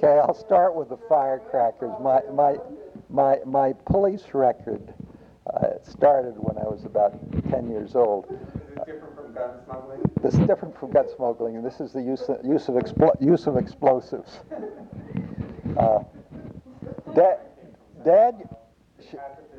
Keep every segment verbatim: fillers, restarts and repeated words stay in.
Okay, I'll start with the firecrackers. My my my my police record uh, started when I was about ten years old. Is it different from gun smuggling? This is different from gun smuggling, and this is the use of, use of expl- use of explosives. Uh, Dad, Dad, Sh-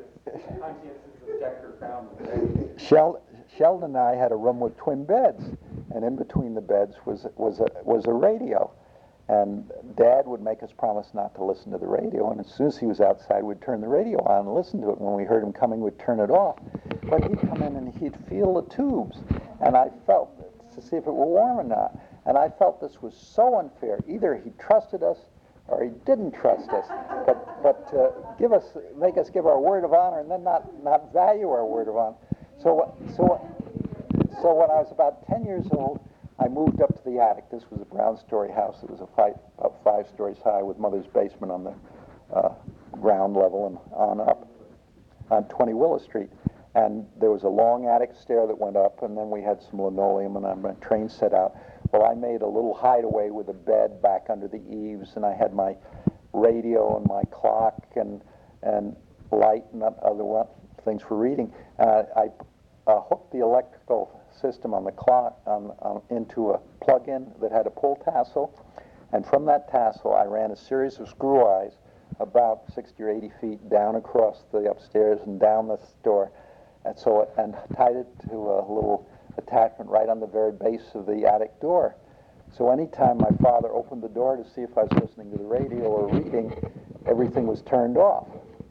Shel- Sheldon and I had a room with twin beds, and in between the beds was was a was a radio. And Dad would make us promise not to listen to the radio, and as soon as he was outside, we'd turn the radio on and listen to it. When we heard him coming, we'd turn it off. But he'd come in and he'd feel the tubes, and I felt to see if it were warm or not. And I felt this was so unfair. Either he trusted us or he didn't trust us. But but uh, give us, make us give our word of honor, and then not not value our word of honor. So so so when I was about ten years old, I moved up to the attic. This was a brown-story house. It was a five, about five stories high with Mother's basement on the uh, ground level and on up on twenty Willow Street. And there was a long attic stair that went up, and then we had some linoleum and a train set out. Well, I made a little hideaway with a bed back under the eaves, and I had my radio and my clock and and light and other one, things for reading. Uh, I uh, hooked the electrical system on the clock um, um, into a plug-in that had a pull tassel, and from that tassel I ran a series of screw eyes about sixty or eighty feet down across the upstairs and down the store, and so and tied it to a little attachment right on the very base of the attic door. So anytime my father opened the door to see if I was listening to the radio or reading, everything was turned off,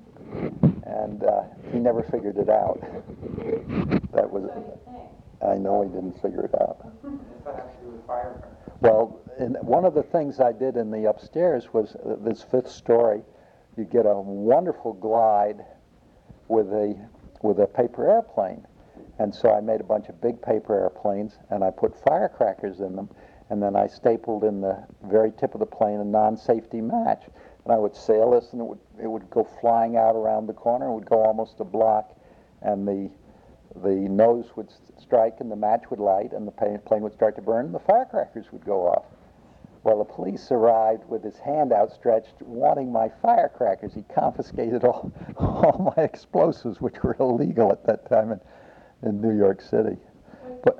and uh, he never figured it out. That was. I know he didn't figure it out. What's that have to do with firecrackers? Well, and one of the things I did in the upstairs was uh, this fifth story. You get a wonderful glide with a with a paper airplane, and so I made a bunch of big paper airplanes, and I put firecrackers in them, and then I stapled in the very tip of the plane a non-safety match, and I would sail this, and it would it would go flying out around the corner, it would go almost a block, and the the nose would strike and the match would light and the plane would start to burn and the firecrackers would go off. Well, the police arrived with his hand outstretched wanting my firecrackers. He confiscated all, all my explosives, which were illegal at that time in, in New York City. But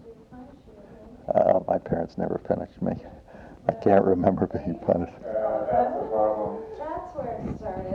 uh, my parents never punished me. I can't remember being punished. Uh, that's a problem. That's where it started.